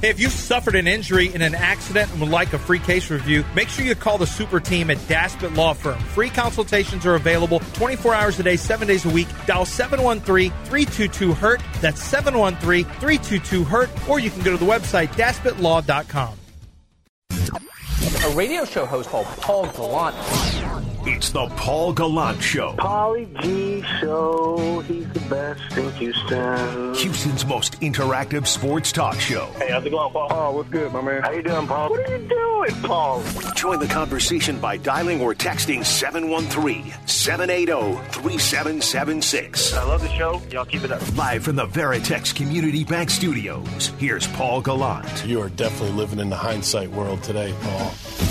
Hey, if you suffered an injury in an accident and would like a free case review, make sure you call the super team at Daspit Law Firm. Free consultations are available 24 hours a day, 7 days a week. Dial 713-322-HURT. That's 713-322-HURT. Or you can go to the website, DaspitLaw.com. A radio show host called Paul Gallant. It's the Paul Gallant Show. Paulie G Show. He's the best in Houston. Houston's most interactive sports talk show. Hey, how's it going, Paul? Oh, what's good, my man? How you doing, Paul? What are you doing, Paul? Join the conversation by dialing or texting 713-780-3776. I love the show. Y'all keep it up. Live from the Veritex Community Bank Studios, here's Paul Gallant. You are definitely living in the hindsight world today, Paul.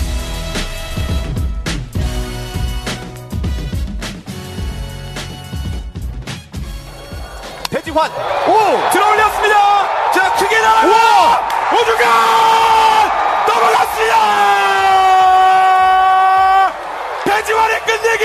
배지환 들어올렸습니다. 자, 크게 나갑니다. 우주가 넘어갔습니다. 배지환의 끝내기.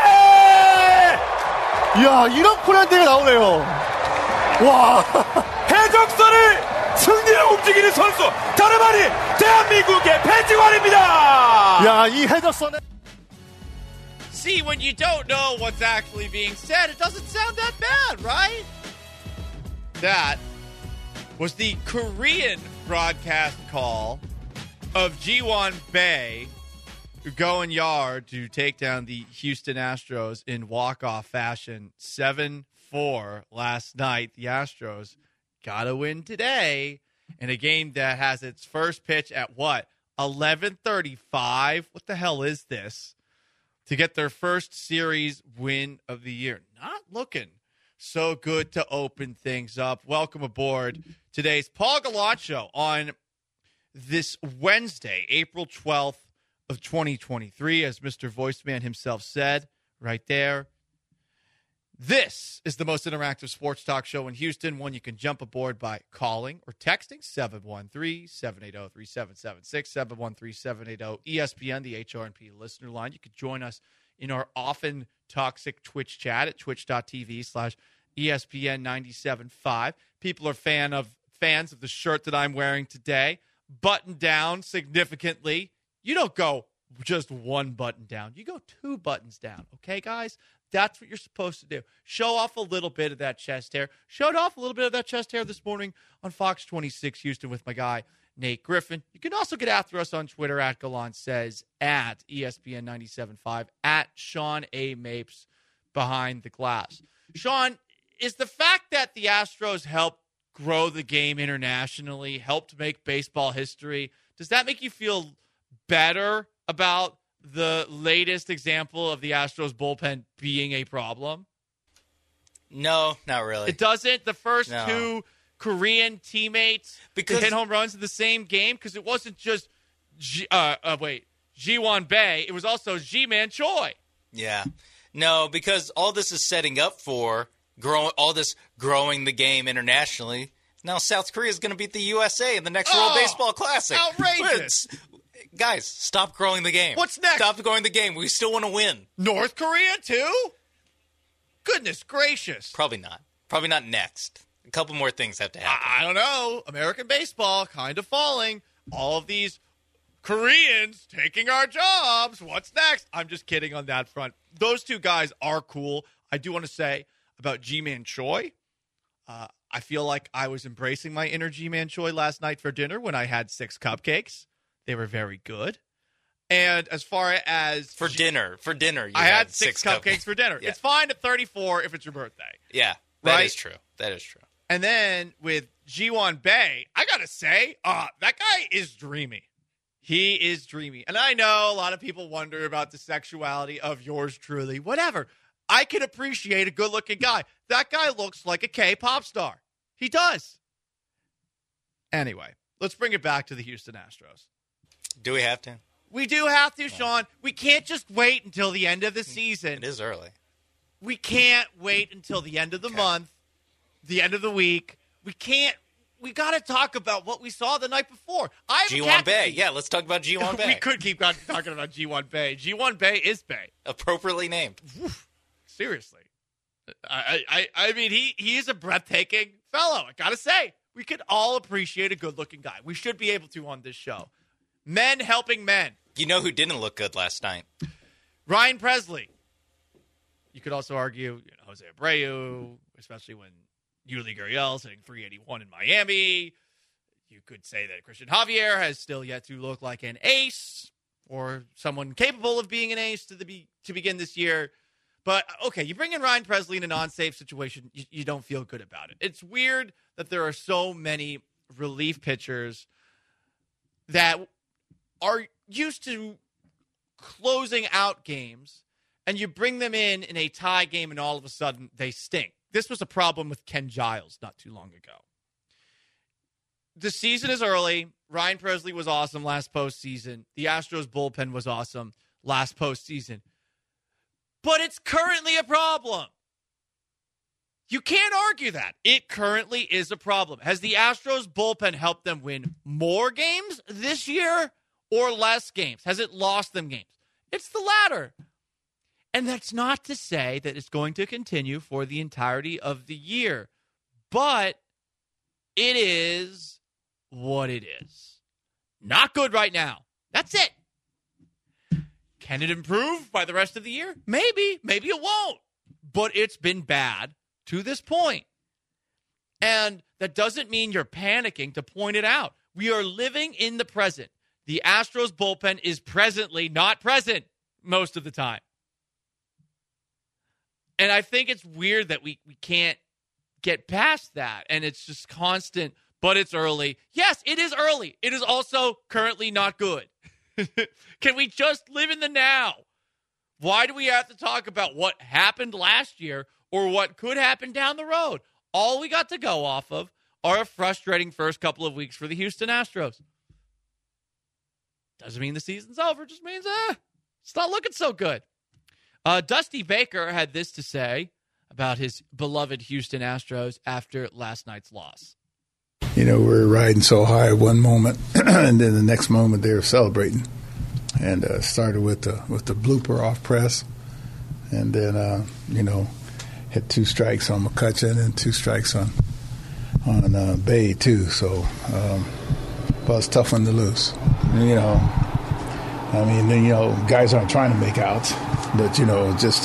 이야, 이런 코난데가 나오네요. 와, 해적선을 승리로 움직이는 선수 다름 아닌 대한민국의 배지환입니다. 야, 이 해적선에 See, when you don't know what's actually being said, it doesn't sound that bad, right? That was the Korean broadcast call of Ji-won Bae going yard to take down the Houston Astros in walk-off fashion. 7-4 last night. The Astros got to win today in a game that has its first pitch at what? 11:35? What the hell is this? To get their first series win of the year. Not looking so good to open things up. Welcome aboard today's Paul Gallant Show on this Wednesday, April 12th of 2023. As Mr. Voiceman himself said right there, this is the most interactive sports talk show in Houston, one you can jump aboard by calling or texting 713-780-3776, 713-780-ESPN, the HRNP listener line. You could join us in our often toxic Twitch chat at twitch.tv/ESPN975. People are fans of the shirt that I'm wearing today, buttoned down significantly. You don't go just one button down. You go two buttons down. Okay, guys? That's what you're supposed to do. Show off a little bit of that chest hair. Showed off a little bit of that chest hair this morning on Fox 26 Houston with my guy, Nate Griffin. You can also get after us on Twitter at Gallant Says, at ESPN 97.5, at Sean A. Mapes behind the glass. Sean, is the fact that the Astros helped grow the game internationally, helped make baseball history, does that make you feel better about the latest example of the Astros bullpen being a problem? No, not really. It doesn't? The first two Korean teammates to hit home runs in the same game? Because it wasn't just Ji-won Bae. It was also Ji-man Choi. Yeah. No, because all this is setting up for growing the game internationally. Now South Korea is going to beat the USA in the next World Baseball Classic. Outrageous. Guys, stop growing the game. What's next? Stop growing the game. We still want to win. North Korea, too? Goodness gracious. Probably not. Probably not next. A couple more things have to happen. I don't know. American baseball kind of falling. All of these Koreans taking our jobs. What's next? I'm just kidding on that front. Those two guys are cool. I do want to say about Ji-man Choi, I feel like I was embracing my inner Ji-man Choi last night for dinner when I had 6 cupcakes. They were very good. And as far as For dinner, I had 6 cupcakes for dinner. Yeah. It's fine at 34 if it's your birthday. Yeah, that is right? true. That is true. And then with Ji-won Bae, I got to say, that guy is dreamy. He is dreamy. And I know a lot of people wonder about the sexuality of yours truly. Whatever. I can appreciate a good-looking guy. That guy looks like a K-pop star. He does. Anyway, let's bring it back to the Houston Astros. Do we have to? We do have to, Sean. We can't just wait until the end of the season. It is early. We can't wait until the end of the month, the end of the week. We can't. We got to talk about what we saw the night before. Ji-won Bae. Yeah, let's talk about Ji-won Bae. We could keep talking about Ji-won Bae. Ji-won Bae is Bae. Appropriately named. Seriously. I mean, he is a breathtaking fellow. I got to say. We could all appreciate a good-looking guy. We should be able to on this show. Men helping men. You know who didn't look good last night? Ryan Presley. You could also argue Jose Abreu, especially when Yuli Gurriel's hitting 381 in Miami. You could say that Christian Javier has still yet to look like an ace or someone capable of being an ace to begin this year. But, okay, you bring in Ryan Presley in a non-safe situation, you don't feel good about it. It's weird that there are so many relief pitchers that are used to closing out games, and you bring them in a tie game, and all of a sudden they stink. This was a problem with Ken Giles not too long ago. The season is early. Ryan Presley was awesome last postseason. The Astros bullpen was awesome last postseason. But it's currently a problem. You can't argue that. It currently is a problem. Has the Astros bullpen helped them win more games this year or less games? Has it lost them games? It's the latter. And that's not to say that it's going to continue for the entirety of the year. But it is what it is. Not good right now. That's it. Can it improve by the rest of the year? Maybe. Maybe it won't. But it's been bad to this point. And that doesn't mean you're panicking to point it out. We are living in the present. The Astros bullpen is presently not present most of the time. And I think it's weird that we can't get past that. And it's just constant, but it's early. Yes, it is early. It is also currently not good. Can we just live in the now? Why do we have to talk about what happened last year or what could happen down the road? All we got to go off of are a frustrating first couple of weeks for the Houston Astros. Doesn't mean the season's over. Just means, it's not looking so good. Dusty Baker had this to say about his beloved Houston Astros after last night's loss. You know, we're riding so high one moment, and then the next moment they were celebrating. And started with the blooper off press, and then hit 2 strikes on McCutchen and 2 strikes on Bay too. So, but it's a tough one to lose. Guys aren't trying to make outs, but just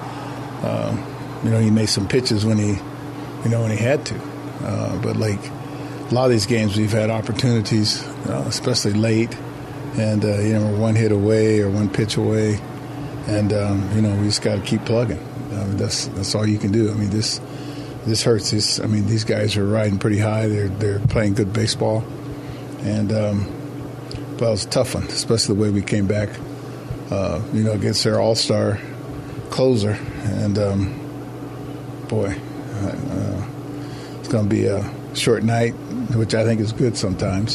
he made some pitches when he had to. But like a lot of these games, we've had opportunities, especially late, and we're 1 hit away or 1 pitch away, and we just got to keep plugging. That's all you can do. I mean, this hurts. These guys are riding pretty high. They're playing good baseball, and but it was a tough one, especially the way we came back, against their all-star closer, and it's going to be a short night, which I think is good sometimes,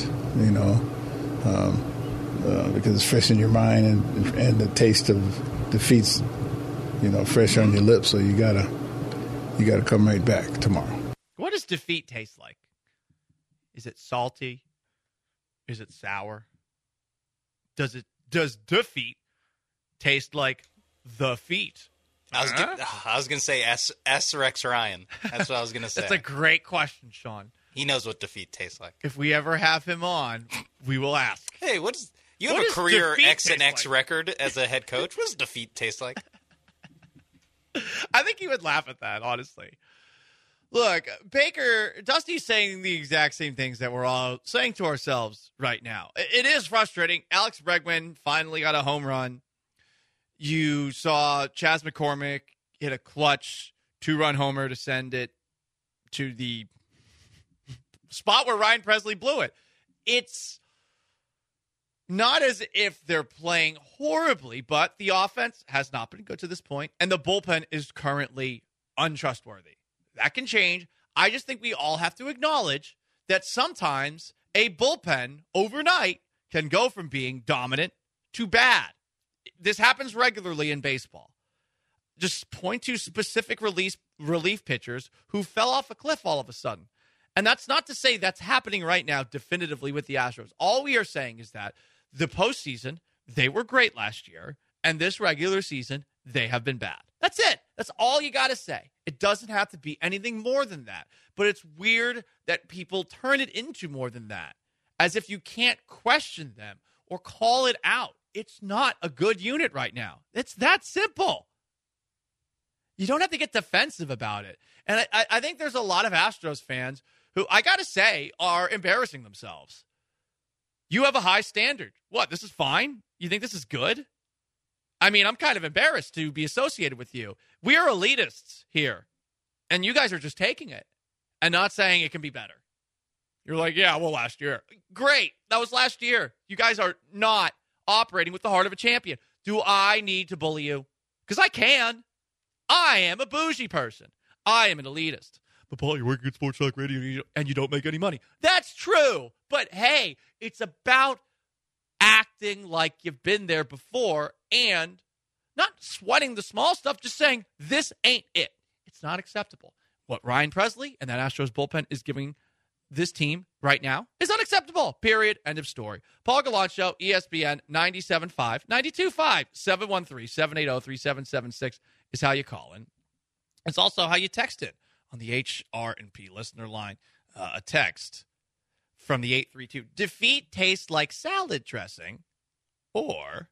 because it's fresh in your mind, and the taste of defeat's, fresh on your lips. So you gotta come right back tomorrow. What does defeat taste like? Is it salty? Is it sour? Does defeat taste like the feet? I was going to say S Rex Ryan. That's what I was going to say. That's a great question, Sean. He knows what defeat tastes like. If we ever have him on, we will ask. Hey, you have a career X and X record as a head coach. What does defeat taste like? I think he would laugh at that, honestly. Look, Dusty's saying the exact same things that we're all saying to ourselves right now. It is frustrating. Alex Bregman finally got a home run. You saw Chas McCormick hit a clutch 2-run homer to send it to the spot where Ryan Presley blew it. It's not as if they're playing horribly, but the offense has not been good to this point, and the bullpen is currently untrustworthy. That can change. I just think we all have to acknowledge that sometimes a bullpen overnight can go from being dominant to bad. This happens regularly in baseball. Just point to specific relief pitchers who fell off a cliff all of a sudden. And that's not to say that's happening right now definitively with the Astros. All we are saying is that the postseason, they were great last year, And this regular season, they have been bad. That's it. That's all you got to say. It doesn't have to be anything more than that. But it's weird that people turn it into more than that, as if you can't question them or call it out. It's not a good unit right now. It's that simple. You don't have to get defensive about it. And I think there's a lot of Astros fans who, I got to say, are embarrassing themselves. You have a high standard. What, this is fine? You think this is good? I mean, I'm kind of embarrassed to be associated with you. We are elitists here. And you guys are just taking it and not saying it can be better. You're like, yeah, well, last year. Great. That was last year. You guys are not operating with the heart of a champion. Do I need to bully you? Because I can. I am a bougie person. I am an elitist. But Paul, you're working at Sports Talk Radio and you don't make any money. That's true. But hey, it's about acting like you've been there before and not sweating the small stuff, just saying this ain't it. It's not acceptable. What Ryan Presley and that Astros bullpen is giving this team right now is unacceptable. Period. End of story. Paul Gallant Show, ESPN 97.5, 92.5, 713-780-3776 is how you call in. It's also how you text it on the HR&P listener line. A text from the 832. Defeat tastes like salad dressing or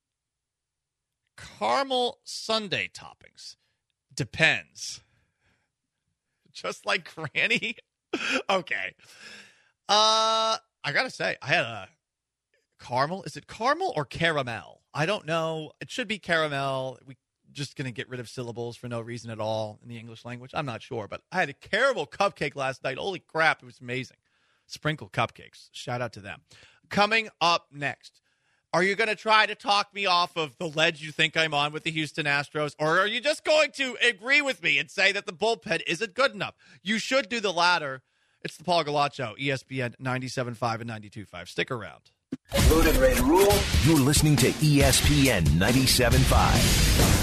caramel sundae toppings. Depends. Just like Granny. Okay. I gotta say, I had a caramel. Is it caramel or caramel? I don't know. It should be caramel. We just gonna get rid of syllables for no reason at all in the English language. I'm not sure, but I had a caramel cupcake last night. Holy crap, it was amazing. Sprinkle cupcakes. Shout out to them. Coming up next, are you going to try to talk me off of the ledge you think I'm on with the Houston Astros, or are you just going to agree with me and say that the bullpen isn't good enough? You should do the latter. It's the Paul Gallant Show, ESPN 97.5 and 92.5. Stick around. Loaded, ready to rule. You're listening to ESPN 97.5.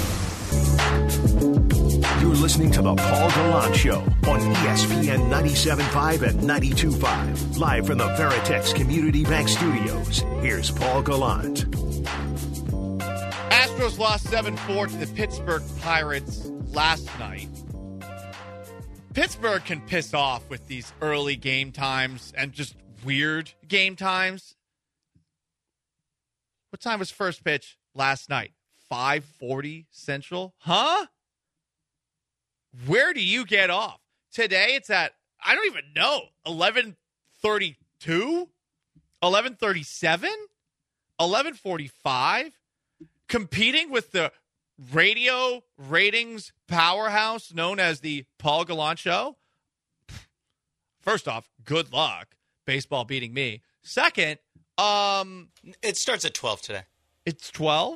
You're listening to the Paul Gallant Show on ESPN 97.5 and 92.5. Live from the Veritex Community Bank Studios, here's Paul Gallant. Astros lost 7-4 to the Pittsburgh Pirates last night. Pittsburgh can piss off with these early game times and just weird game times. What time was first pitch last night? 5:40 Central? Huh? Where do you get off? Today it's at, I don't even know, 11:32? 11:37? 11:45? Competing with the radio ratings powerhouse known as the Paul Gallant Show? First off, good luck. Baseball beating me. Second, it starts at 12 today. It's 12?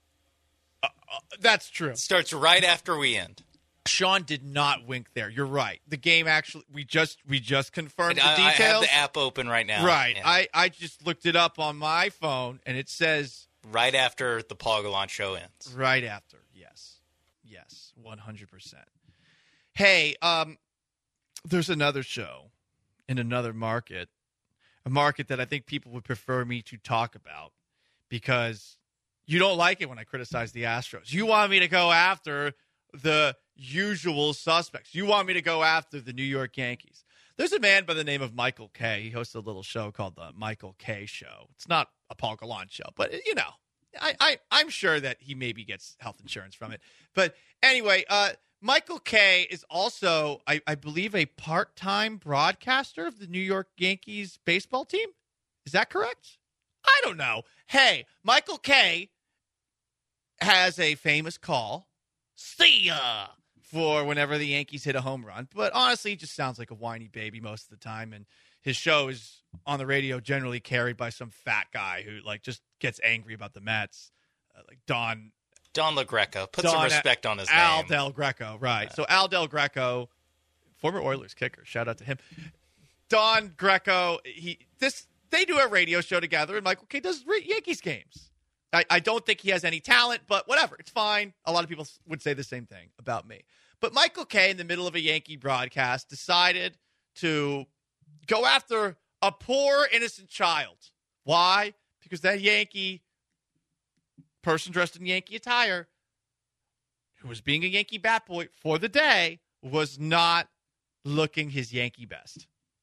That's true. It starts right after we end. Sean did not wink there. You're right. The game actually, we just confirmed the details. I have the app open right now. Right. Yeah. I just looked it up on my phone, and it says right after the Paul Gallant Show ends. Right after. Yes, 100%. Hey, there's another show in another market, a market that I think people would prefer me to talk about because you don't like it when I criticize the Astros. You want me to go after the usual suspects. You want me to go after the New York Yankees. There's a man by the name of Michael Kay. He hosts a little show called the Michael Kay Show. It's not a Paul Gallant show, but, you know, I'm sure that he maybe gets health insurance from it. But anyway, Michael Kay is also, I believe, a part-time broadcaster of the New York Yankees baseball team. Is that correct? I don't know. Hey, Michael Kay has a famous call, see ya, for whenever the Yankees hit a home run. But honestly, he just sounds like a whiny baby most of the time. And his show is on the radio generally carried by some fat guy who just gets angry about the Mets, like Don LaGreca. Put some respect on his Al name. Del Greco, right. So Al Del Greco, former Oilers kicker, shout out to him. Don Greco, they do a radio show together, and Michael Kay does Yankees games. I don't think he has any talent, but whatever. It's fine. A lot of people would say the same thing about me. But Michael Kay, in the middle of a Yankee broadcast, decided to go after a poor, innocent child. Why? Because that Yankee person dressed in Yankee attire who was being a Yankee bat boy for the day was not looking his Yankee best.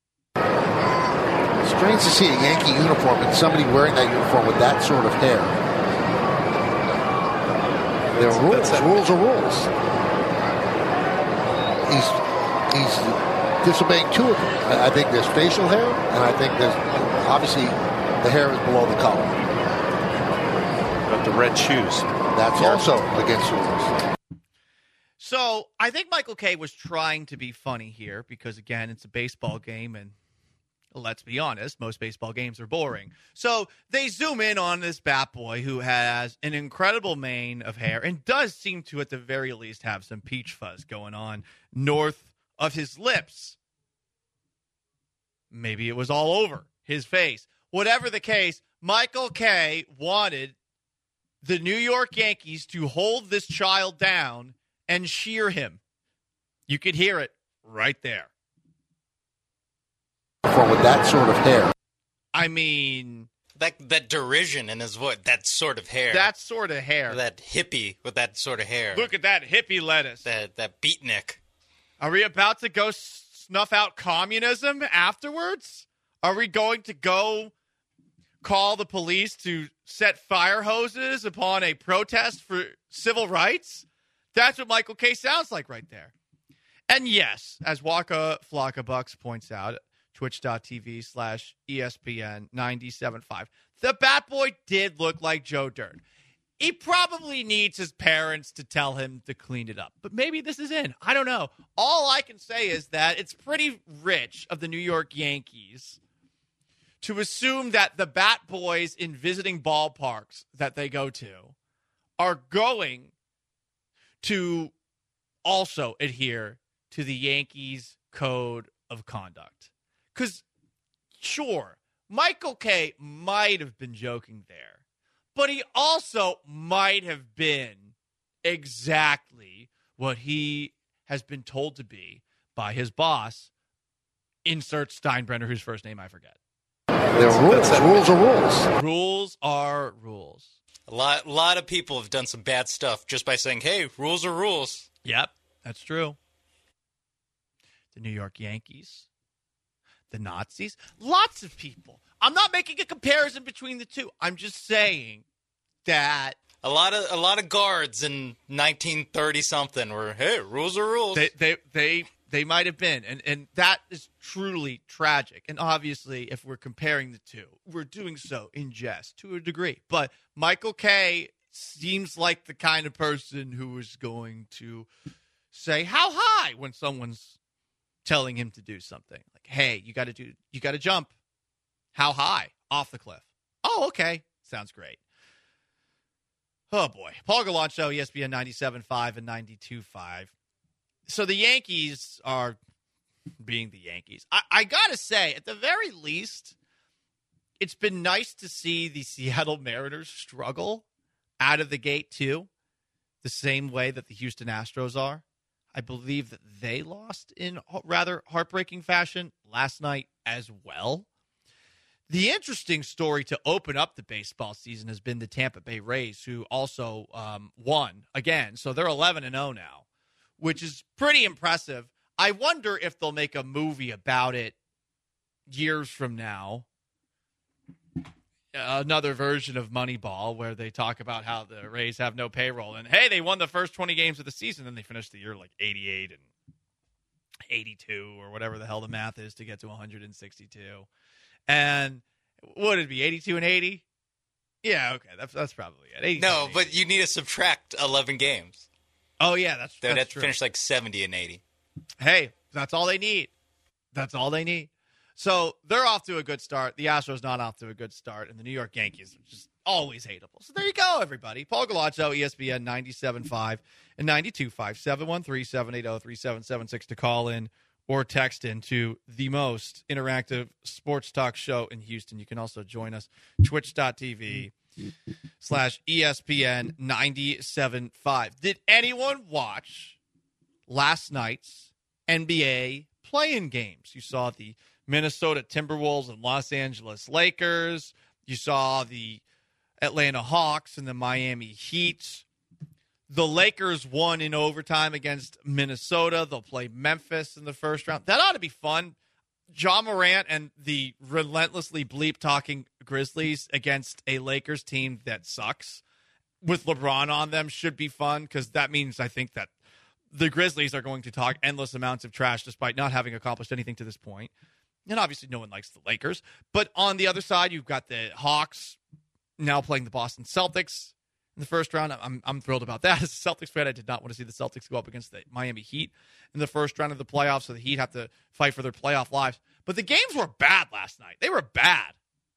Strange to see a Yankee uniform and somebody wearing that uniform with that sort of hair. There are rules. Rules are rules. He's disobeying two of them. I think there's facial hair, and I think there's obviously the hair is below the collar. But the red shoes. That's also against the rules. So I think Michael Kay was trying to be funny here because, again, it's a baseball game, and let's be honest, most baseball games are boring. So they zoom in on this bat boy who has an incredible mane of hair and does seem to, at the very least, have some peach fuzz going on north of his lips. Maybe it was all over his face. Whatever the case, Michael Kay wanted the New York Yankees to hold this child down and shear him. You could hear it right there. With that sort of hair. I mean, that derision in his voice, that sort of hair. That sort of hair. That hippie with that sort of hair. Look at that hippie lettuce. That beatnik. Are we about to go snuff out communism afterwards? Are we going to go call the police to set fire hoses upon a protest for civil rights? That's what Michael Kay sounds like right there. And yes, as Waka Flocka Bucks points out, twitch.tv/ESPN 97.5. The bat boy did look like Joe Dirt. He probably needs his parents to tell him to clean it up. But maybe this is in. I don't know. All I can say is that it's pretty rich of the New York Yankees to assume that the bat boys in visiting ballparks that they go to are going to also adhere to the Yankees code of conduct. Because, sure, Michael Kay might have been joking there, but he also might have been exactly what he has been told to be by his boss, insert Steinbrenner, whose first name I forget. There are rules. Rules are rules. Rules are rules. A lot of people have done some bad stuff just by saying, hey, rules are rules. Yep, that's true. The New York Yankees, the Nazis, lots of people. I'm not making a comparison between the two. I'm just saying that a lot of guards in 1930 something were, hey, rules are rules. They might have been, and that is truly tragic. And obviously, if we're comparing the two, we're doing so in jest to a degree. But Michael Kay seems like the kind of person who is going to say how high when someone's telling him to do something. Like, hey, you got to jump. How high? Off the cliff. Oh, okay. Sounds great. Oh, boy. Paul Gallant Show, ESPN 97.5 and 92.5. So the Yankees are being the Yankees. I got to say, at the very least, it's been nice to see the Seattle Mariners struggle out of the gate, too, the same way that the Houston Astros are. I believe that they lost in rather heartbreaking fashion last night as well. The interesting story to open up the baseball season has been the Tampa Bay Rays, who also won again. So they're 11-0 now, which is pretty impressive. I wonder if they'll make a movie about it years from now. Another version of Moneyball where they talk about how the Rays have no payroll. And, hey, they won the first 20 games of the season, and they finished the year like 88 and 82 or whatever the hell the math is to get to 162. And what would it be, 82 and 80? Yeah, okay, that's probably it. No, but you need to subtract 11 games. Oh, yeah, that's true. They'd have to finish like 70 and 80. Hey, that's all they need. That's all they need. So they're off to a good start. The Astros not off to a good start. And the New York Yankees are just always hateable. So there you go, everybody. Paul Gallant Show, ESPN 97.5 and 92.5, 713-780-3776 to call in or text in to the most interactive sports talk show in Houston. You can also join us, twitch.tv/ESPN 97.5. Did anyone watch last night's NBA play-in games? You saw the Minnesota Timberwolves and Los Angeles Lakers. You saw the Atlanta Hawks and the Miami Heat. The Lakers won in overtime against Minnesota. They'll play Memphis in the first round. That ought to be fun. Ja Morant and the relentlessly bleep-talking Grizzlies against a Lakers team that sucks with LeBron on them should be fun, because that means I think that the Grizzlies are going to talk endless amounts of trash despite not having accomplished anything to this point. And obviously no one likes the Lakers. But on the other side, you've got the Hawks now playing the Boston Celtics in the first round. I'm thrilled about that. As a Celtics fan, I did not want to see the Celtics go up against the Miami Heat in the first round of the playoffs, so the Heat have to fight for their playoff lives. But the games were bad last night. They were bad.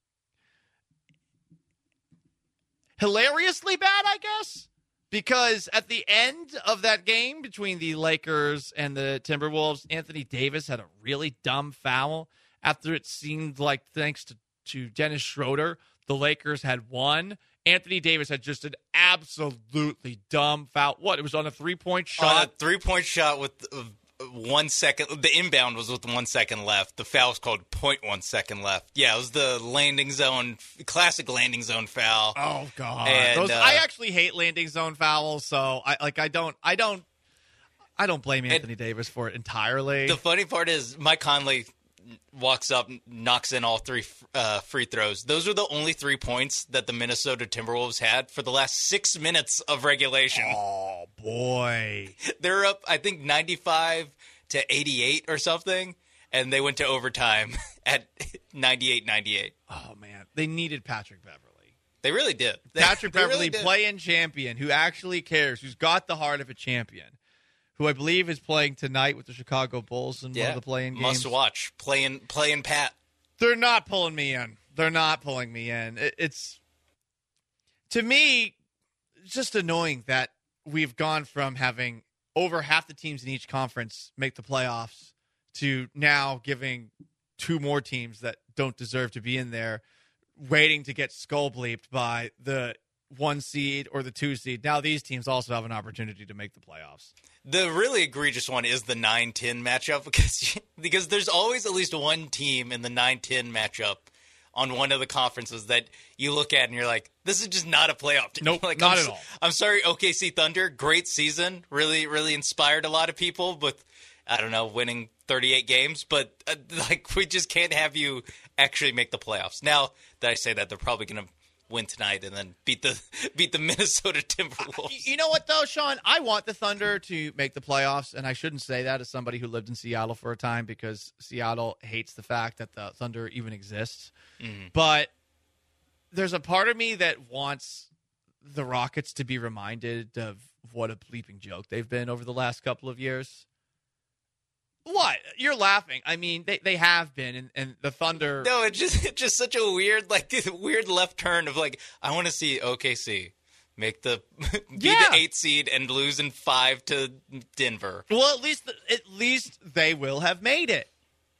Hilariously bad, I guess, because at the end of that game between the Lakers and the Timberwolves, Anthony Davis had a really dumb foul after it seemed like, thanks to Dennis Schroeder, the Lakers had won. Anthony Davis had just an absolutely dumb foul. What? It was on a three-point shot? On a three-point shot with 1 second. The inbound was with 1 second left. The foul was called 0.1 second left. Yeah, it was the landing zone, classic landing zone foul. Oh, God. And, I actually hate landing zone fouls, so I don't blame Anthony Davis for it entirely. The funny part is Mike Conley walks up, knocks in all three free throws. Those are the only 3 points that the Minnesota Timberwolves had for the last 6 minutes of regulation. Oh, boy. They're up, I think, 95-88 or something, and they went to overtime at 98-98. Oh, man. They needed Patrick Beverley. They really did. Patrick Beverley, play-in champion, who actually cares, who's got the heart of a champion, who I believe is playing tonight with the Chicago Bulls in one of the play-in games. Must watch. Playing Pat. They're not pulling me in. It's, to me, just annoying that we've gone from having over half the teams in each conference make the playoffs to now giving 2 more teams that don't deserve to be in there waiting to get skull bleeped by the 1 seed or the 2 seed. Now these teams also have an opportunity to make the playoffs. The really egregious one is the 9-10 matchup because there's always at least one team in the 9-10 matchup on one of the conferences that you look at and you're like, this is just not a playoff team. Nope, like, not at all. I'm sorry, OKC Thunder, great season, really, really inspired a lot of people with, I don't know, winning 38 games, but we just can't have you actually make the playoffs. Now that I say that, they're probably going to win tonight and then beat the Minnesota Timberwolves. You know what, though, Sean? I want the Thunder to make the playoffs, and I shouldn't say that as somebody who lived in Seattle for a time because Seattle hates the fact that the Thunder even exists. Mm-hmm. But there's a part of me that wants the Rockets to be reminded of what a bleeping joke they've been over the last couple of years. What? You're laughing. I mean, they have been, and the Thunder. No, it's just such a weird left turn of like, I want to see OKC make the be the 8th seed and lose in 5 to Denver. Well, at least they will have made it.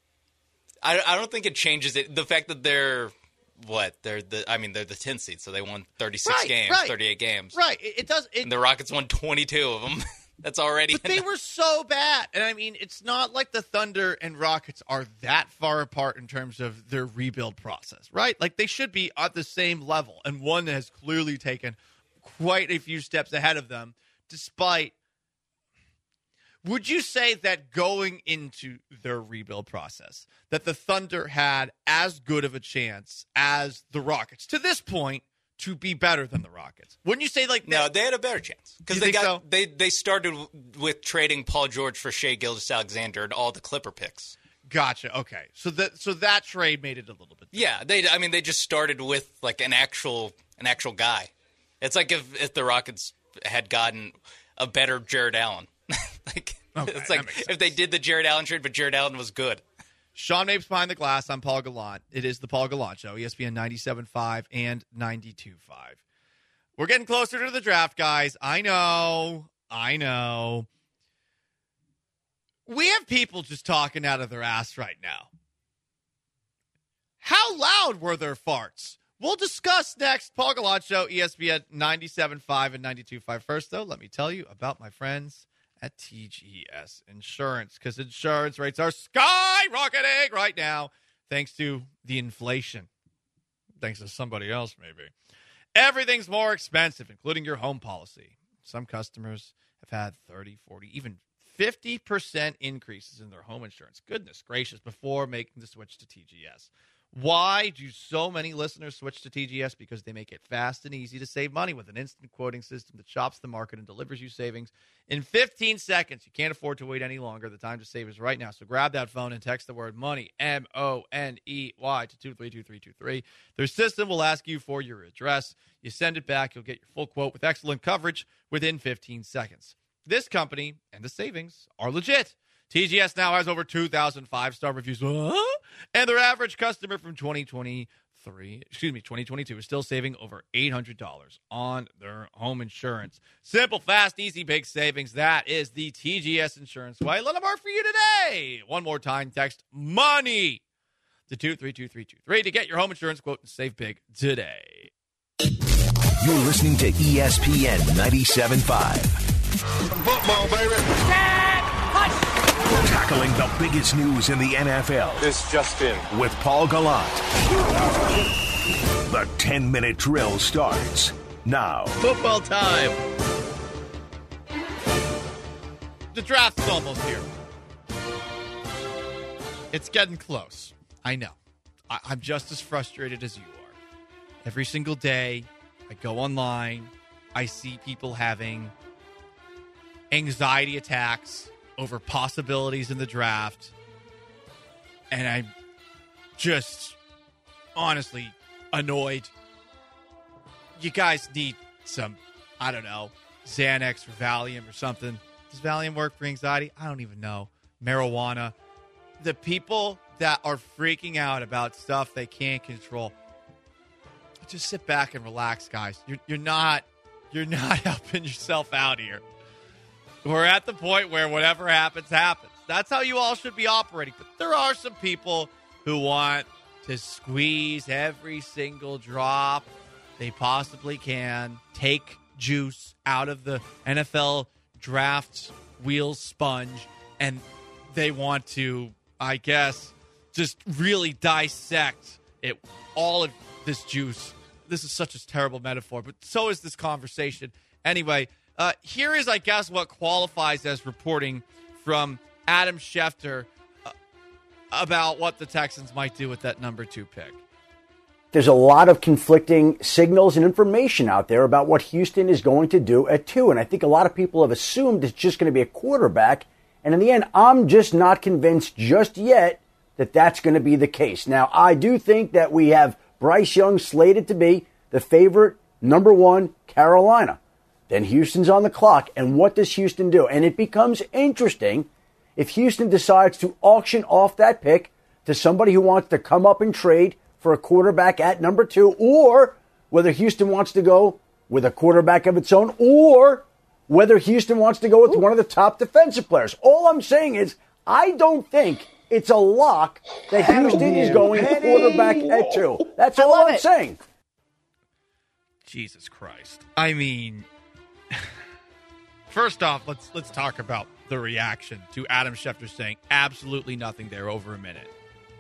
I don't think it changes it. The fact that they're the 10th seed, so they won 36 games, 38 games. Right. It does. And the Rockets won 22 of them. That's already. But they were so bad. And I mean, it's not like the Thunder and Rockets are that far apart in terms of their rebuild process, right? Like they should be at the same level. And one has clearly taken quite a few steps ahead of them, despite. Would you say that going into their rebuild process, that the Thunder had as good of a chance as the Rockets to this point to be better than the Rockets? Wouldn't you say like no? They had a better chance because they started with trading Paul George for Shai Gilgeous-Alexander and all the Clipper picks. Gotcha. Okay, so that trade made it a little bit. Yeah, they just started with like an actual guy. It's like if the Rockets had gotten a better Jared Allen. It's like if they did the Jared Allen trade, but Jared Allen was good. Sean Mapes Behind the Glass. I'm Paul Gallant. It is the Paul Gallant Show, ESPN 97.5 and 92.5. We're getting closer to the draft, guys. I know. We have people just talking out of their ass right now. How loud were their farts? We'll discuss next. Paul Gallant Show, ESPN 97.5 and 92.5. First, though, let me tell you about my friends at TGS Insurance, because insurance rates are skyrocketing right now thanks to the inflation. Thanks to somebody else, maybe. Everything's more expensive, including your home policy. Some customers have had 30, 40, even 50% increases in their home insurance. Goodness gracious, before making the switch to TGS. Why do so many listeners switch to TGS? Because they make it fast and easy to save money with an instant quoting system that shops the market and delivers you savings in 15 seconds. You can't afford to wait any longer. The time to save is right now. So grab that phone and text the word MONEY, MONEY, to 232323. Their system will ask you for your address. You send it back. You'll get your full quote with excellent coverage within 15 seconds. This company and the savings are legit. TGS now has over 2,000 5-star reviews. And their average customer from 2022 is still saving over $800 on their home insurance. Simple, fast, easy, big savings. That is the TGS Insurance way. Let them work for you today. One more time, text MONEY to 232323 to get your home insurance quote and save big today. You're listening to ESPN 97.5. Football, baby. Tackling the biggest news in the NFL. This just in. With Paul Gallant. The 10-minute drill starts now. Football time. The draft is almost here. It's getting close. I know. I'm just as frustrated as you are. Every single day, I go online. I see people having anxiety attacks over possibilities in the draft. And I'm just honestly annoyed. You guys need some, I don't know, Xanax or Valium or something. Does Valium work for anxiety? I don't even know. Marijuana. The people that are freaking out about stuff they can't control, just sit back and relax, guys. You're not helping yourself out here. We're at the point where whatever happens, happens. That's how you all should be operating. But there are some people who want to squeeze every single drop they possibly can, take juice out of the NFL draft wheel sponge, and they want to, I guess, just really dissect it, all of this juice. This is such a terrible metaphor, but so is this conversation. Anyway, here is, I guess, what qualifies as reporting from Adam Schefter about what the Texans might do with that number 2 pick. There's a lot of conflicting signals and information out there about what Houston is going to do at 2. And I think a lot of people have assumed it's just going to be a quarterback. And in the end, I'm just not convinced just yet that that's going to be the case. Now, I do think that we have Bryce Young slated to be the favorite, number 1, Carolina. Then Houston's on the clock, and what does Houston do? And it becomes interesting if Houston decides to auction off that pick to somebody who wants to come up and trade for a quarterback at number 2, or whether Houston wants to go with a quarterback of its own, or whether Houston wants to go with one of the top defensive players. All I'm saying is I don't think it's a lock that Houston is going quarterback at 2. That's all I'm saying. Jesus Christ. I mean, first off, let's talk about the reaction to Adam Schefter saying absolutely nothing there over a minute.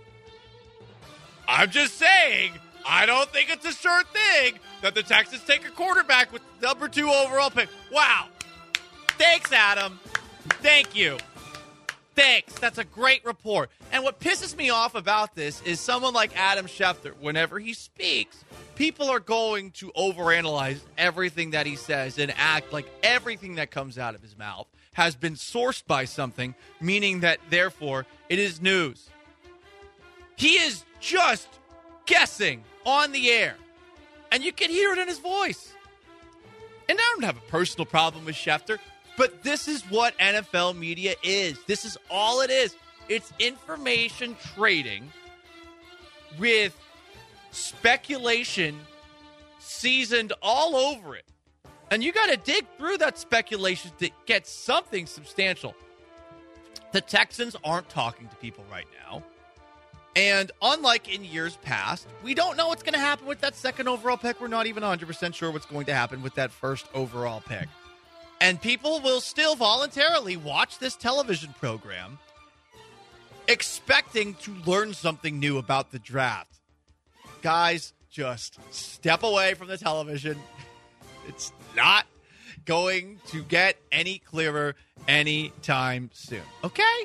I'm just saying, I don't think it's a sure thing that the Texans take a quarterback with number 2 overall pick. Wow. Thanks, Adam. Thank you. Thanks. That's a great report. And what pisses me off about this is someone like Adam Schefter, whenever he speaks, people are going to overanalyze everything that he says and act like everything that comes out of his mouth has been sourced by something, meaning that, therefore, it is news. He is just guessing on the air, and you can hear it in his voice. And I don't have a personal problem with Schefter, but this is what NFL media is. This is all it is. It's information trading with speculation seasoned all over it. And you got to dig through that speculation to get something substantial. The Texans aren't talking to people right now. And unlike in years past, we don't know what's going to happen with that second overall pick. We're not even 100% sure what's going to happen with that first overall pick. And people will still voluntarily watch this television program expecting to learn something new about the draft. Guys, just step away from the television. It's not going to get any clearer anytime soon. Okay?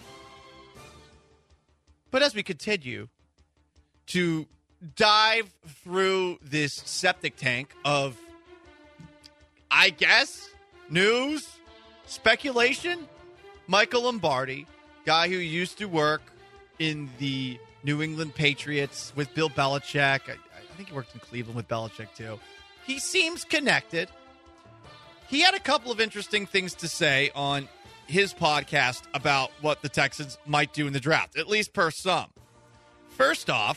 But as we continue to dive through this septic tank of, I guess, news, speculation, Michael Lombardi, guy who used to work in the New England Patriots with Bill Belichick. I think he worked in Cleveland with Belichick, too. He seems connected. He had a couple of interesting things to say on his podcast about what the Texans might do in the draft, at least per some. First off,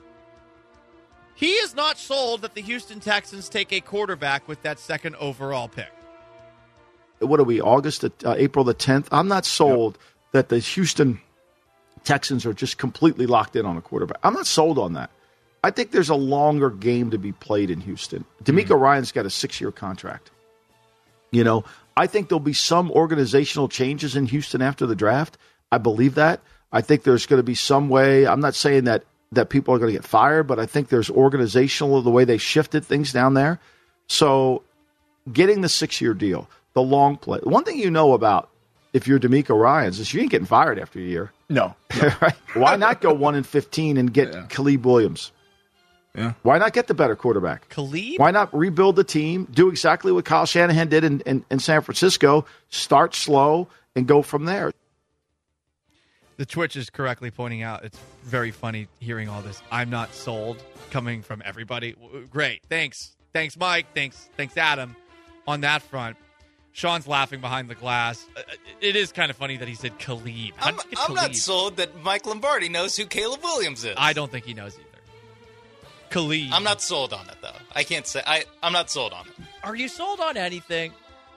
he is not sold that the Houston Texans take a quarterback with that second overall pick. What are we, April the 10th? I'm not sold that the Houston Texans are just completely locked in on a quarterback. I'm not sold on that. I think there's a longer game to be played in Houston. D'Amico Ryan's got a 6-year contract. You know, I think there'll be some organizational changes in Houston after the draft. I believe that. I think there's going to be some way. I'm not saying that people are going to get fired, but I think there's organizational the way they shifted things down there. So getting the 6-year deal, the long play. One thing you know about if you're D'Amico Ryans is you ain't getting fired after a year. No. Right? Why not go 1-15 and get Caleb Williams? Yeah. Why not get the better quarterback? Caleb? Why not rebuild the team, do exactly what Kyle Shanahan did in San Francisco, start slow, and go from there? The Twitch is correctly pointing out it's very funny hearing all this. I'm not sold coming from everybody. Great. Thanks. Thanks, Mike. Thanks, Adam, on that front. Sean's laughing behind the glass. It is kind of funny that he said Caleb. I'm not sold that Mike Lombardi knows who Caleb Williams is. I don't think he knows either. Caleb. I'm not sold on it, though. I can't say. I'm not sold on it. Are you sold on anything?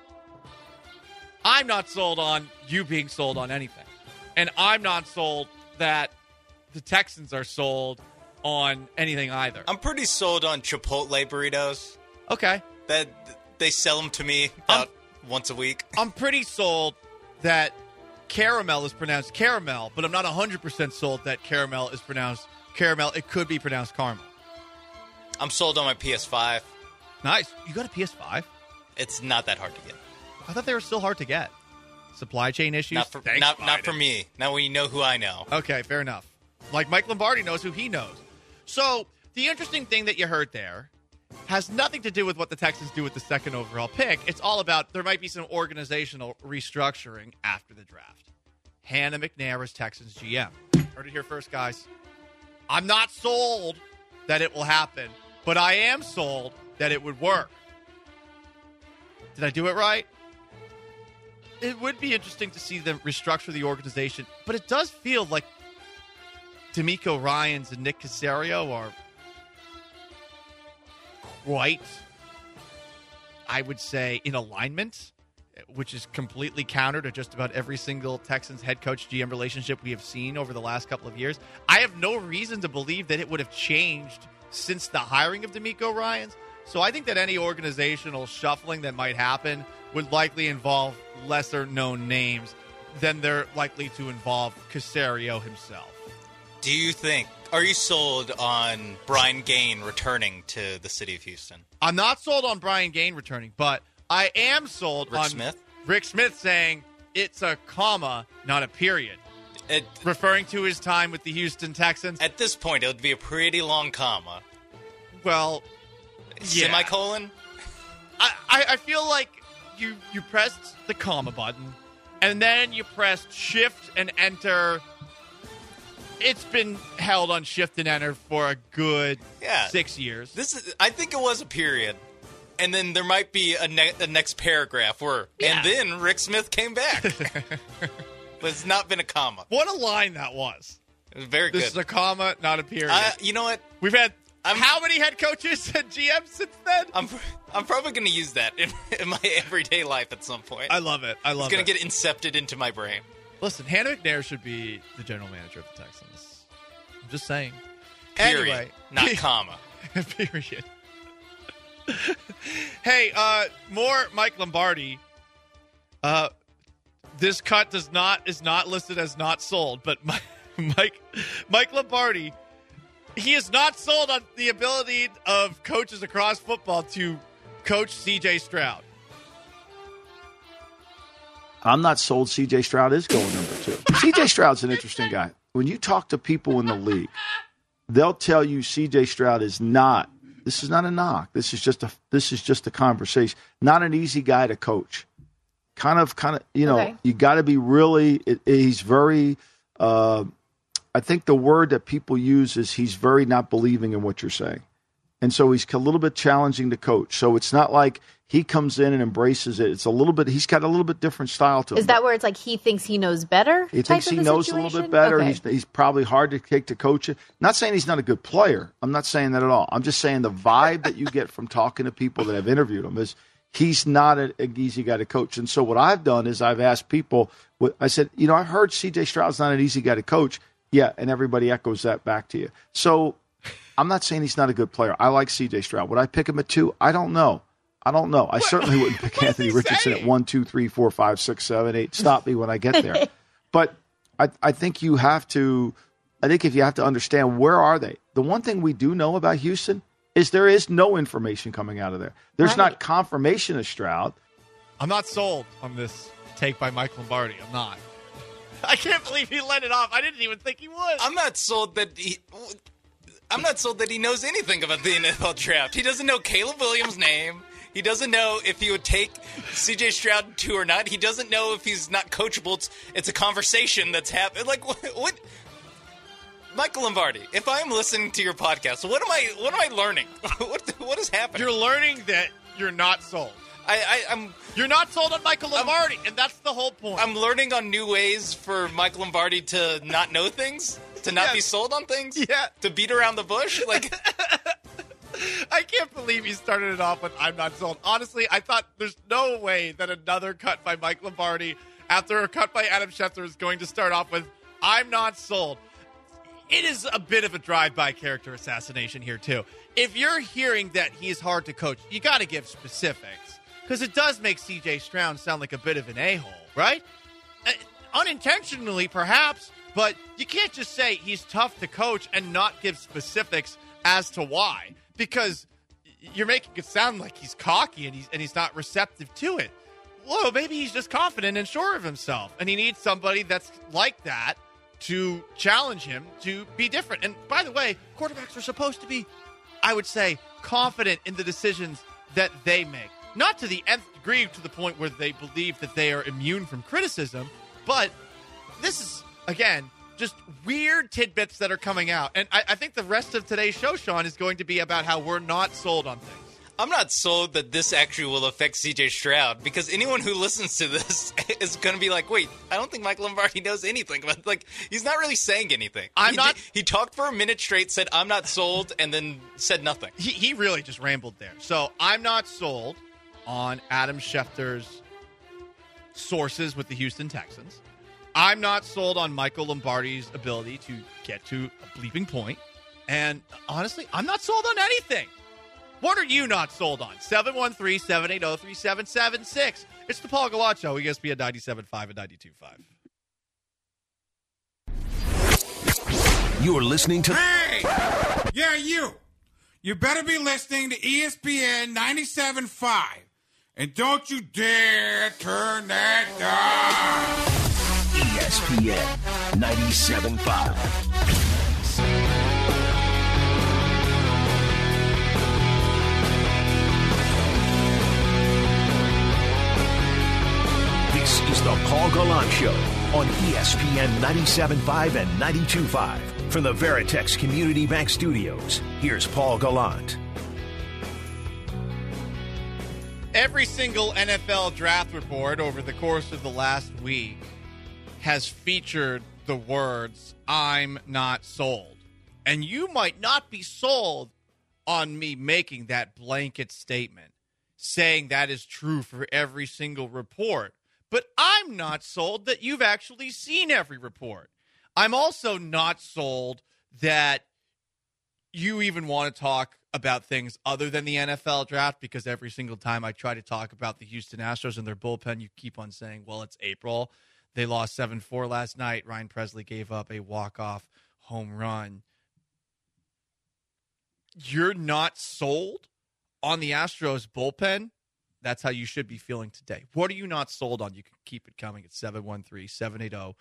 I'm not sold on you being sold on anything. And I'm not sold that the Texans are sold on anything either. I'm pretty sold on Chipotle burritos. Okay. That they sell them to me about once a week. I'm pretty sold that caramel is pronounced caramel, but I'm not 100% sold that caramel is pronounced caramel. It could be pronounced caramel. I'm sold on my PS5. Nice. You got a PS5? It's not that hard to get. I thought they were still hard to get. Supply chain issues? Not for me. Now when you know who I know. Okay, fair enough. Like Mike Lombardi knows who he knows. So the interesting thing that you heard there has nothing to do with what the Texans do with the second overall pick. It's all about there might be some organizational restructuring after the draft. Hannah McNair is Texans GM. Heard it here first, guys. I'm not sold that it will happen, but I am sold that it would work. Did I do it right? It would be interesting to see them restructure the organization, but it does feel like D'Amico Ryans and Nick Caserio are quite, I would say, in alignment, which is completely counter to just about every single Texans head coach GM relationship we have seen over the last couple of years. I have no reason to believe that it would have changed since the hiring of D'Amico Ryans. So I think that any organizational shuffling that might happen would likely involve lesser-known names than they're likely to involve Caserio himself. Are you sold on Brian Gain returning to the city of Houston? I'm not sold on Brian Gain returning, but I am sold on Rick Smith saying it's a comma, not a period. Referring to his time with the Houston Texans. At this point, it would be a pretty long comma. Well, yeah. Semicolon? I feel like you pressed the comma button, and then you pressed shift and enter. It's been held on shift and enter for a good 6 years. I think it was a period. And then there might be a next paragraph where, and then Rick Smith came back. But it's not been a comma. What a line that was. It was very good. This is a comma, not a period. You know what? We've had how many head coaches and GMs since then? I'm probably going to use that in my everyday life at some point. I love it. It's going to get incepted into my brain. Listen, Hannah McNair should be the general manager of the Texans. I'm just saying. Period. Anyway. Not comma. Period. Hey, more Mike Lombardi. This cut is not listed as not sold, but Mike Lombardi He is not sold on the ability of coaches across football to coach C.J. Stroud. I'm not sold C.J. Stroud is going number 2. C.J. Stroud's an interesting guy. When you talk to people in the league, they'll tell you C.J. Stroud is not. This is not a knock. This is just a conversation. Not an easy guy to coach. Kind of. Okay. You got to be really. He's very. I think the word that people use is he's very not believing in what you're saying, and so he's a little bit challenging to coach. So it's not like he comes in and embraces it. It's a little bit. He's got a little bit different style to him. Is that where it's like he thinks he knows better? He thinks he knows a little bit better. Okay. He's probably hard to take to coach it. Not saying he's not a good player. I'm not saying that at all. I'm just saying the vibe that you get from talking to people that have interviewed him is he's not an easy guy to coach. And so what I've done is I've asked people, I said, I heard C.J. Stroud's not an easy guy to coach. Yeah, and everybody echoes that back to you. So I'm not saying he's not a good player. I like C.J. Stroud. Would I pick him at 2? I don't know. I certainly wouldn't pick Anthony Richardson at 1, 2, 3, 4, 5, 6, 7, 8. Stop me when I get there. But I think you have to. I think if you have to understand where are they. The one thing we do know about Houston is there is no information coming out of there. There's not confirmation of Stroud. I'm not sold on this take by Mike Lombardi. I'm not. I can't believe he let it off. I didn't even think he would. I'm not sold that he knows anything about the NFL draft. He doesn't know Caleb Williams' name. He doesn't know if he would take C.J. Stroud 2 or not. He doesn't know if he's not coachable. It's a conversation that's happening. Like what? Michael Lombardi, if I'm listening to your podcast, what am I learning? What is happening? You're learning that you're not sold. I'm. You're not sold on Michael Lombardi, and that's the whole point. I'm learning on new ways for Michael Lombardi to not know things, to not be sold on things, to beat around the bush. Like, I can't believe he started it off with "I'm not sold." Honestly, I thought there's no way that another cut by Mike Lombardi after a cut by Adam Schefter is going to start off with "I'm not sold." It is a bit of a drive-by character assassination here, too. If you're hearing that he is hard to coach, you got to give specifics. Because it does make C.J. Stroud sound like a bit of an a-hole, right? Unintentionally, perhaps, but you can't just say he's tough to coach and not give specifics as to why. Because you're making it sound like he's cocky and he's not receptive to it. Well, maybe he's just confident and sure of himself. And he needs somebody that's like that to challenge him to be different. And by the way, quarterbacks are supposed to be, I would say, confident in the decisions that they make. Not to the nth degree, to the point where they believe that they are immune from criticism, but this is, again, just weird tidbits that are coming out. And I think the rest of today's show, Sean, is going to be about how we're not sold on things. I'm not sold that this actually will affect C.J. Stroud, because anyone who listens to this is going to be like, wait, I don't think Michael Lombardi knows anything about, like, he's not really saying anything. He talked for a minute straight, said, I'm not sold, and then said nothing. He really just rambled there. So I'm not sold on Adam Schefter's sources with the Houston Texans. I'm not sold on Michael Lombardi's ability to get to a bleeping point. And honestly, I'm not sold on anything. What are you not sold on? 713-780-3776. It's the Paul Gallant Show, ESPN 97.5 and 92.5. You're listening to... Hey! Yeah, you. You better be listening to ESPN 97.5. And don't you dare turn that down. ESPN 97.5. This is the Paul Gallant Show on ESPN 97.5 and 92.5. From the Veritex Community Bank Studios, here's Paul Gallant. Every single NFL draft report over the course of the last week has featured the words, I'm not sold. And you might not be sold on me making that blanket statement, saying that is true for every single report. But I'm not sold that you've actually seen every report. I'm also not sold that you even want to talk about things other than the NFL draft, because every single time I try to talk about the Houston Astros and their bullpen, you keep on saying, well, it's April. They lost 7-4 last night. Ryan Presley gave up a walk-off home run. you're not sold on the Astros bullpen, that's how you should be feeling today. What are you not sold on? You can keep it coming at 713-780-3776,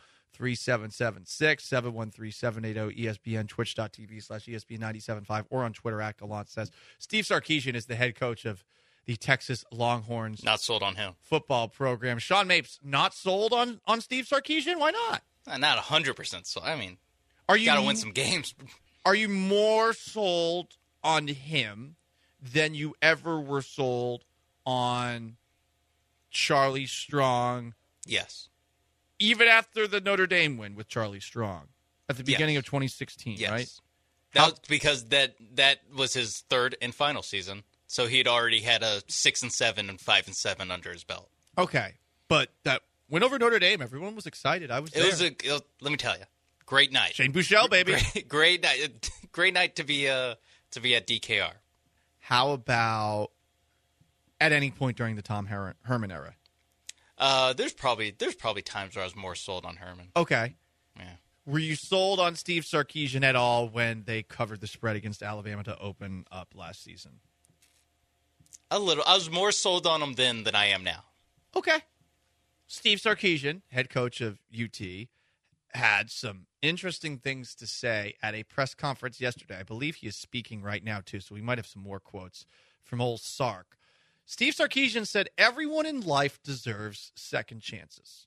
713-780-ESPN, twitch.tv/ESPN975, or on Twitter, @Gallant says. Steve Sarkisian is the head coach of the Texas Longhorns. Not sold on him. Football program. Sean Mapes, not sold on Steve Sarkisian? Why not? Not 100% sold. I mean, are you got to win some games. Are you more sold on him than you ever were sold on Charlie Strong? Yes. Even after the Notre Dame win with Charlie Strong at the beginning of 2016, right? That was because that was his third and final season. So he'd already had a 6-7 and 5-7 under his belt. Okay. But that win over Notre Dame, everyone was excited. I was there. Let me tell you, great night. Shane Buechele, baby. Great night. Great night to be at DKR. How about at any point during the Tom Herman era? There's probably times where I was more sold on Herman. Okay. Yeah. Were you sold on Steve Sarkisian at all when they covered the spread against Alabama to open up last season? A little. I was more sold on him then than I am now. Okay. Steve Sarkisian, head coach of UT, had some interesting things to say at a press conference yesterday. I believe he is speaking right now, too, so we might have some more quotes from old Sark. Steve Sarkisian said, everyone in life deserves second chances.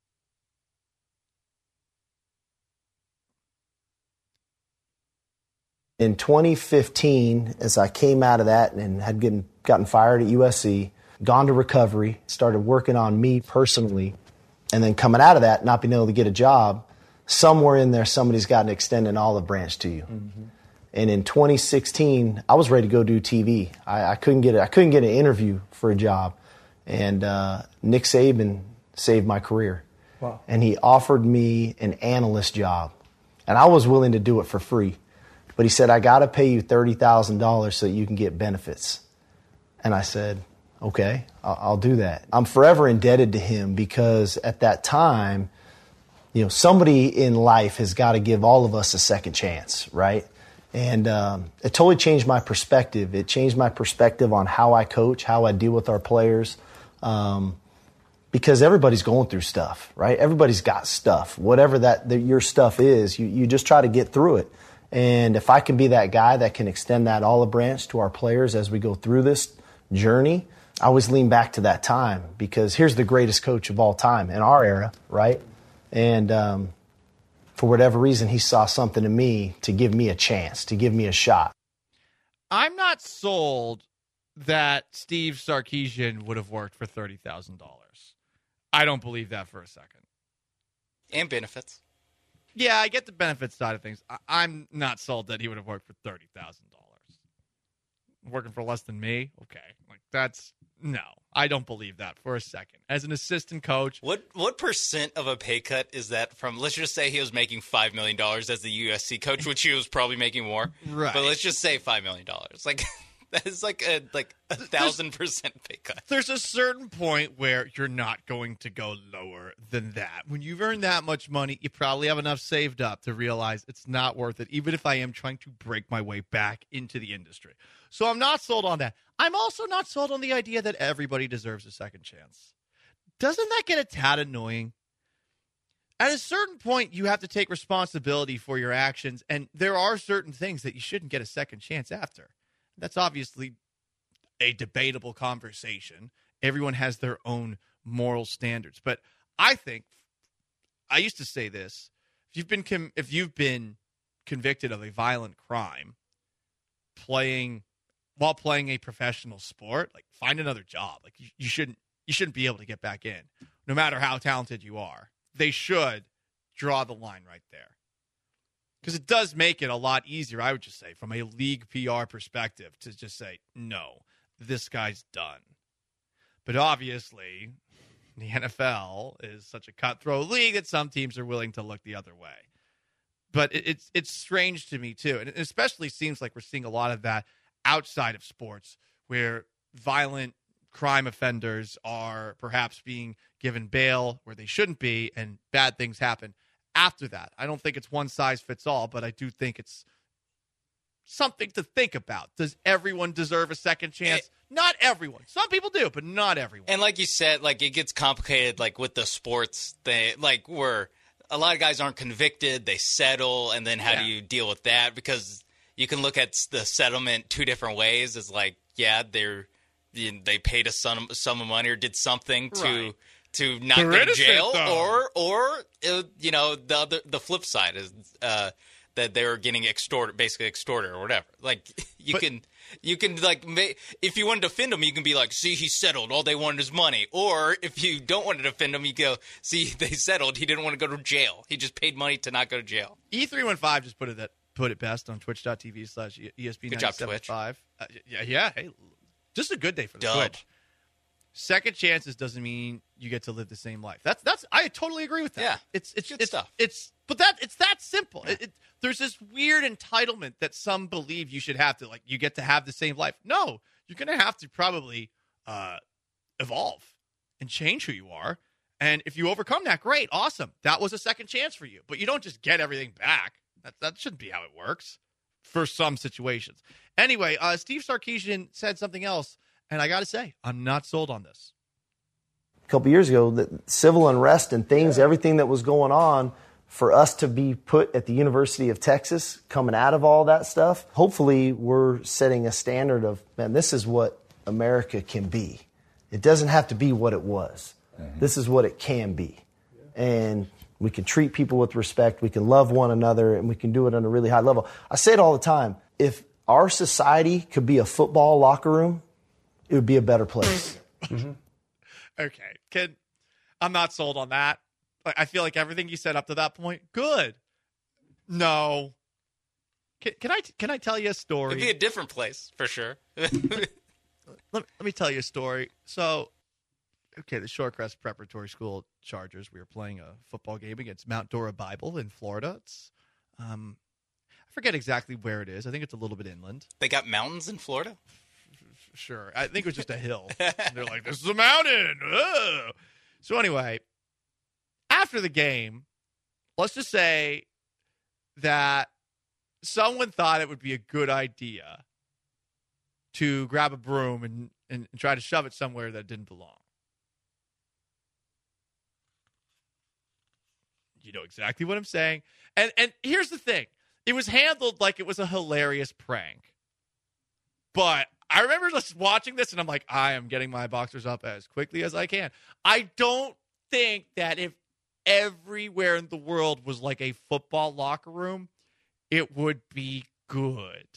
In 2015, as I came out of that and had gotten fired at USC, gone to recovery, started working on me personally, and then coming out of that, not being able to get a job, somewhere in there somebody's got an extend an olive branch to you. Mm-hmm. And in 2016, I was ready to go do TV. I couldn't get an interview for a job, and Nick Saban saved my career. Wow. And he offered me an analyst job, and I was willing to do it for free. But he said, I got to pay you $30,000 so that you can get benefits. And I said, okay, I'll do that. I'm forever indebted to him because at that time, somebody in life has got to give all of us a second chance, right? And it totally changed my perspective. It changed my perspective on how I coach, how I deal with our players, because everybody's going through stuff, right? Everybody's got stuff. Whatever that your stuff is, you just try to get through it. And if I can be that guy that can extend that olive branch to our players as we go through this journey, I always lean back to that time because here's the greatest coach of all time in our era, right? And for whatever reason, he saw something in me to give me a chance, to give me a shot. I'm not sold that Steve Sarkisian would have worked for $30,000. I don't believe that for a second. And benefits. Yeah, I get the benefits side of things. I'm not sold that he would have worked for $30,000. Working for less than me? Okay. No, I don't believe that for a second. As an assistant coach. What percent of a pay cut is that from, let's just say he was making $5 million as the USC coach, which he was probably making more. Right. But let's just say $5 million. That is a 1,000% pay cut. There's a certain point where you're not going to go lower than that. When you've earned that much money, you probably have enough saved up to realize it's not worth it, even if I am trying to break my way back into the industry. So I'm not sold on that. I'm also not sold on the idea that everybody deserves a second chance. Doesn't that get a tad annoying? At a certain point, you have to take responsibility for your actions, and there are certain things that you shouldn't get a second chance after. That's obviously a debatable conversation. Everyone has their own moral standards. But I think, I used to say this, if you've been convicted of a violent crime while playing a professional sport, find another job. You shouldn't be able to get back in, no matter how talented you are. They should draw the line right there. Because it does make it a lot easier, I would just say, from a league PR perspective, to just say, no, this guy's done. But obviously, the NFL is such a cutthroat league that some teams are willing to look the other way. But it's strange to me, too. And it especially seems like we're seeing a lot of that outside of sports, where violent crime offenders are perhaps being given bail where they shouldn't be, and bad things happen after that. I don't think it's one size fits all, but I do think it's something to think about. Does everyone deserve a second chance? Not everyone. Some people do, but not everyone. And like you said, like it gets complicated, like with the sports thing, like where a lot of guys aren't convicted, they settle, and then how do you deal with that? Because you can look at the settlement two different ways. It's like, they paid a sum of money or did something to not go to jail, or the flip side is that they were getting extorted or whatever. Like you can like if you want to defend them, you can be like, see, he settled. All they wanted is money. Or if you don't want to defend them, you go, see, they settled. He didn't want to go to jail. He just paid money to not go to jail. E315 just put it best on twitch.tv/ESP97.5. Good job, Twitch. Hey, just a good day for the Twitch. Second chances doesn't mean you get to live the same life. That's I totally agree with that. Yeah, it's good stuff. It's that simple. Yeah. There's this weird entitlement that some believe you should have to, like, you get to have the same life. No, you're going to have to probably evolve and change who you are. And if you overcome that, great, awesome. That was a second chance for you. But you don't just get everything back. That shouldn't be how it works for some situations. Anyway, Steve Sarkisian said something else, and I got to say, I'm not sold on this. A couple years ago, the civil unrest and things, everything that was going on, for us to be put at the University of Texas, coming out of all that stuff, hopefully we're setting a standard of, man, this is what America can be. It doesn't have to be what it was. Mm-hmm. This is what it can be. And we can treat people with respect, we can love one another, and we can do it on a really high level. I say it all the time. If our society could be a football locker room, it would be a better place. Mm-hmm. Okay. I'm not sold on that. I feel like everything you said up to that point, good. No. Can I tell you a story? It'd be a different place, for sure. let me tell you a story. So, the Shorecrest Preparatory School Chargers, we were playing a football game against Mount Dora Bible in Florida. It's, I forget exactly where it is. I think it's a little bit inland. They got mountains in Florida? Sure. I think it was just a hill. They're like, this is a mountain. Ugh. So anyway, after the game, let's just say that someone thought it would be a good idea to grab a broom and try to shove it somewhere that didn't belong. You know exactly what I'm saying. And here's the thing. It was handled like it was a hilarious prank. But I remember just watching this, and I'm like, I am getting my boxers up as quickly as I can. I don't think that if everywhere in the world was like a football locker room, it would be good.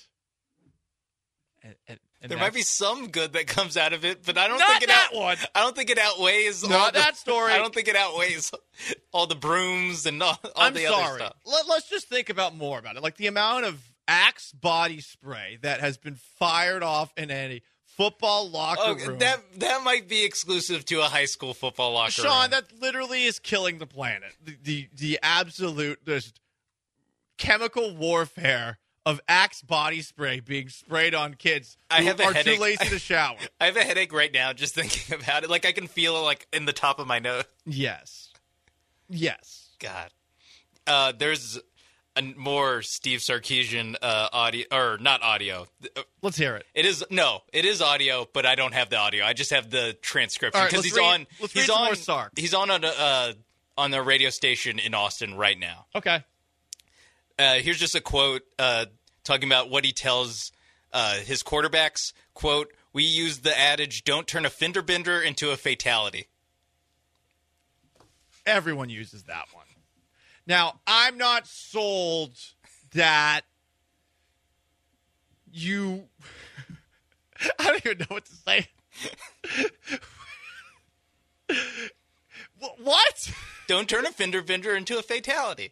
And there might be some good that comes out of it, but I don't not think one. I don't think it outweighs not that story. I don't think it outweighs all the brooms and all the other stuff. Let's just think more about it. Like the amount of Axe body spray that has been fired off in a football locker room. That might be exclusive to a high school football locker room. Sean, that literally is killing the planet. The absolute just chemical warfare of Axe body spray being sprayed on kids who are too lazy to shower. I have a headache right now just thinking about it. Like I can feel it like in the top of my nose. Yes. God. There's more Steve Sarkisian audio, or not audio. Let's hear it. It is audio, but I don't have the audio. I just have the transcription because he's on the radio station in Austin right now. Okay. Here's just a quote talking about what he tells his quarterbacks. Quote, "We use the adage, don't turn a fender bender into a fatality." Everyone uses that one. Now, I'm not sold that you... I don't even know what to say. What? Don't turn a fender bender into a fatality.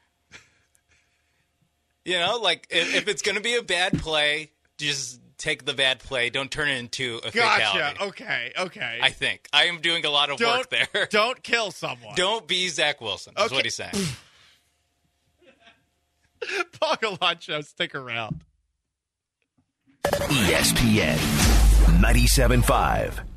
You know, like, if it's going to be a bad play, just take the bad play. Don't turn it into a fatality. Gotcha. Okay. I think. I am doing a lot of work there. Don't kill someone. Don't be Zach Wilson, is what he's saying. Pogalon Show, stick around. ESPN 97.5.